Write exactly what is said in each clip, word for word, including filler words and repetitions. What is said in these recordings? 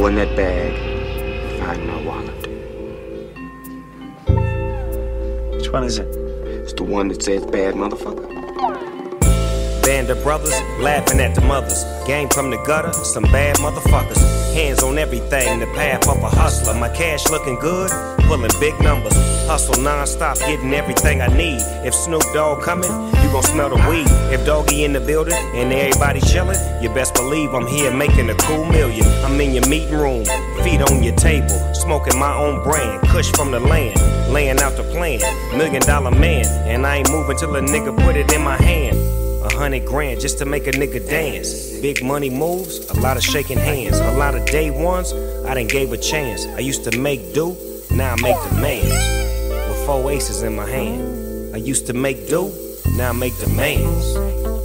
Go in that bag, find my wallet. Which one is it? It's the one that says bad motherfucker. Band of brothers, laughing at the mothers. Game from the gutter, some bad motherfuckers. Hands on everything, the path of a hustler. My cash looking good, pulling big numbers. Hustle non-stop, getting everything I need. If Snoop Dogg coming, you gon' smell the weed. If Doggy in the building and everybody chillin', you best believe I'm here making a cool million. I'm in your meeting room, feet on your table, smoking my own brand, kush from the land, laying out the plan. Million dollar man, and I ain't moving till a nigga put it in my hand. A hundred grand just to make a nigga dance. Big money moves, a lot of shaking hands. A lot of day ones, I done gave a chance. I used to make do, now I make demands. With four aces in my hand. I used to make do, now I make demands.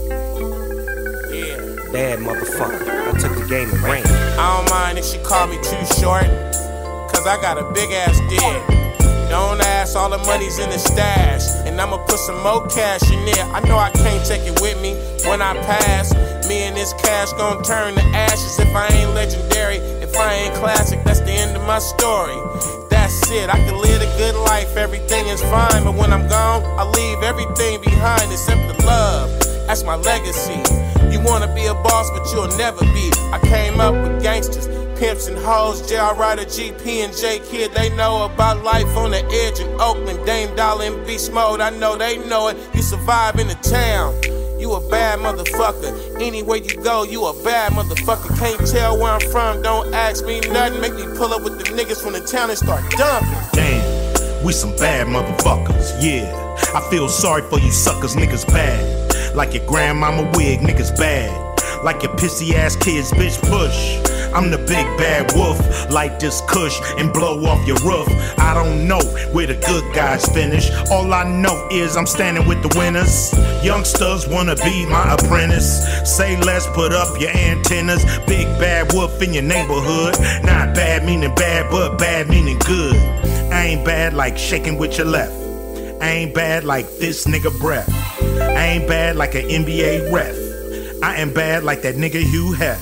Yeah, bad motherfucker, I took the game and ran. I don't mind if she call me too short, cause I got a big ass dick. Don't ask, all the money's in the stash, and I'ma put some more cash in there. I know I can't take it with me when I pass. Me and this cash gon' turn to ashes if I ain't legendary. If I ain't classic, that's the end of my story. That's it, I can live a good life, everything is fine. But when I'm gone, I leave everything behind except the love. That's my legacy. You wanna be a boss, but you'll never be. I came up with gangsters, pimps and hoes, J R Ryder, G P and J Kid. They know about life on the edge in Oakland. Dame Dollar and Beast Mode, I know they know it. You survive in the town, you a bad motherfucker. Anywhere you go, you a bad motherfucker. Can't tell where I'm from, don't ask me nothing. Make me pull up with the niggas from the town and start dumping. Damn, we some bad motherfuckers, yeah. I feel sorry for you suckers, niggas bad. Like your grandmama wig, niggas bad. Like your pissy ass kids, bitch, push. I'm the big bad wolf, light this kush and blow off your roof. I don't know where the good guys finish. All I know is I'm standing with the winners. Youngsters wanna be my apprentice. Say less, put up your antennas. Big bad wolf in your neighborhood. Not bad meaning bad, but bad meaning good. I ain't bad like shaking with your left. I ain't bad like this nigga breath. I ain't bad like an N B A ref. I am bad like that nigga Hugh Hef.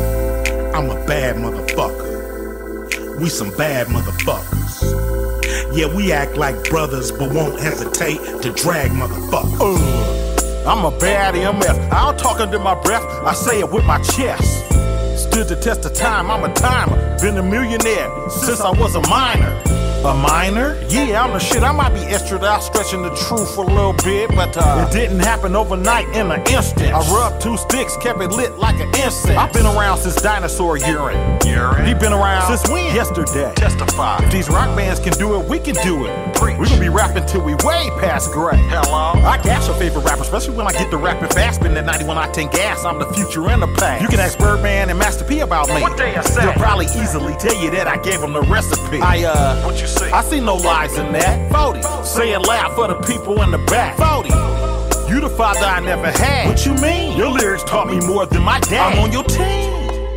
I'm a bad motherfucker. We some bad motherfuckers. Yeah, we act like brothers, but won't hesitate to drag motherfuckers. Uh, I'm a bad M F. I don't talk under my breath, I say it with my chest. Stood the test of time, I'm a timer. Been a millionaire since I was a minor. A minor? Yeah, I'm the shit. I might be extra out stretching the truth for a little bit, but uh, it didn't happen overnight in an instant. I rubbed two sticks, kept it lit like an incense. I've been around since dinosaur urine. Urine? He been around since when? Yesterday. Testify. If these rock bands can do it, we can do it. Preach. We gonna be rapping till we way past gray. Hello? I gas your favorite rapper, especially when I get the rapping fast. Spin that ninety-one octane gas, I'm the future and the past. You can ask Birdman and Master P about me. What they say? They'll probably easily tell you that I gave them the recipe. I, uh, what you say? I see no lies in that. forty. Say it loud for the people in the back. forty. You the father I never had. What you mean? Your lyrics taught me more than my dad. I'm on your team.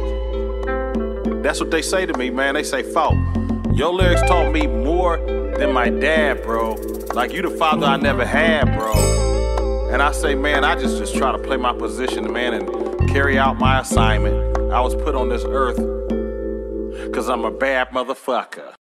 That's what they say to me, man. They say, "Folk, your lyrics taught me more than my dad, bro. Like you the father I never had, bro." And I say, man, I just, just try to play my position, man, and carry out my assignment. I was put on this earth because I'm a bad motherfucker.